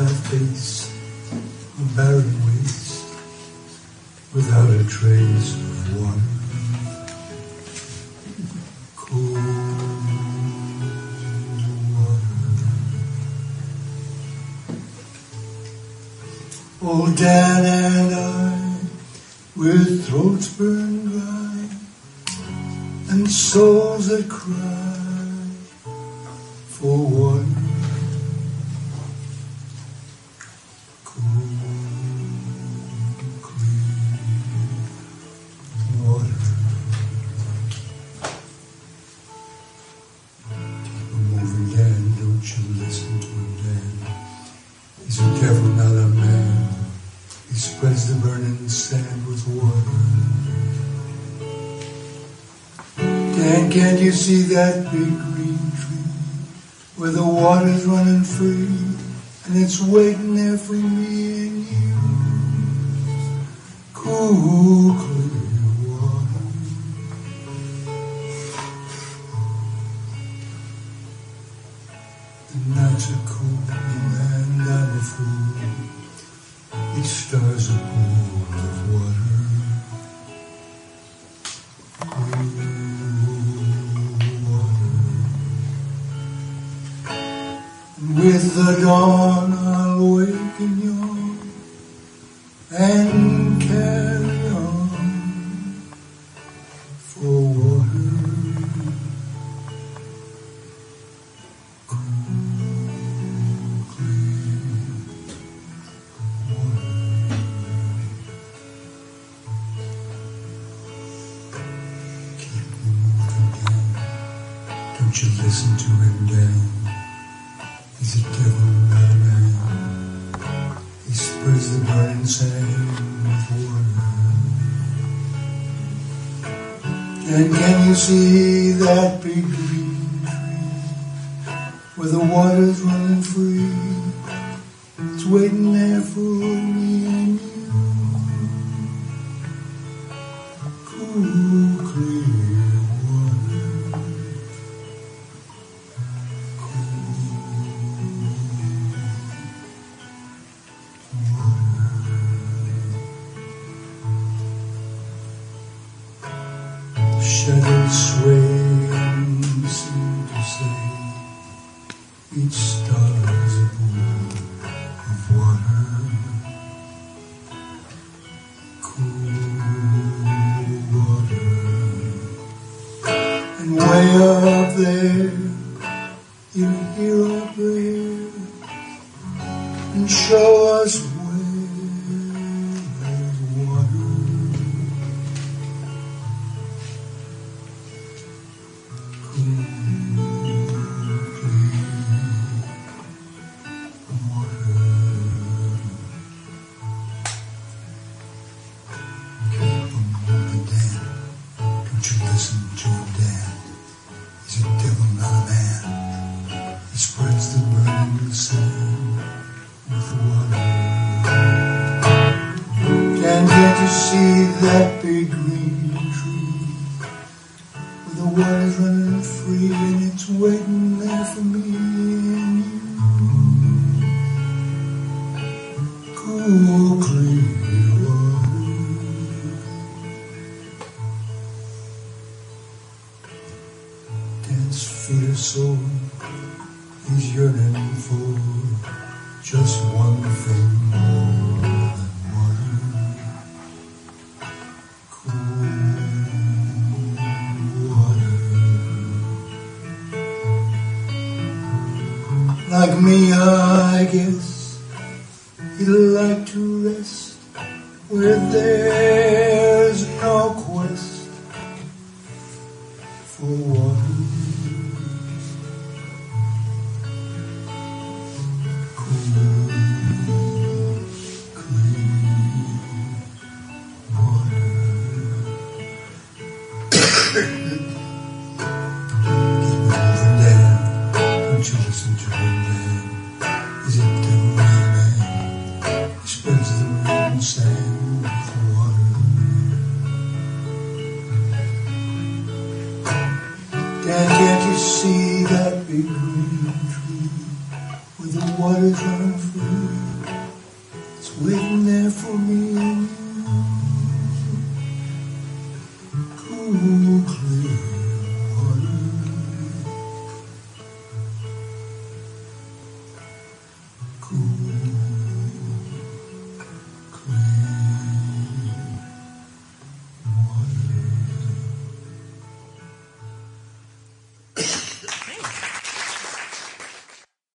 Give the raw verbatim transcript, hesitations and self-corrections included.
I face a barren waste without a trace of water. Cool water. Old Dan and I, with throats burned dry and souls that cry for water. Spreads the burning sand with water. Dan, can't you see that big green tree where the water's running free and it's waiting there for me and you? Cool, clear water. The nights are cold and I'm a fool. Each star's a pool of water. Cool water. And with the dawn I'll wake and yawn and carry on for water. Don't you listen to him, Dan? He's a devil, not a man. He spreads the burning sand with water. And can you see that big green tree where the water's running free? It's waiting there for me and you. Cool, clear. Shadows sway and seem to say each star is a pool of water. Cool water. And way up there you hear our prayer and show us where there's water. Listen to him, Dan. He's a devil, not a man. He spreads the burning sand with water. Can't get to see that big green tree where the water's running free and it's waiting there for me and you. Cool, clear water. Dan's fierce soul, he's yearning for just one thing more than water. Cool water. Like me, I guess he'd like to rest where there's no quest for water. Don't you listen to him, man? He's a devil, not a man. He spreads the burning sand with water. Dan, can't you see that big green tree where the water's running free?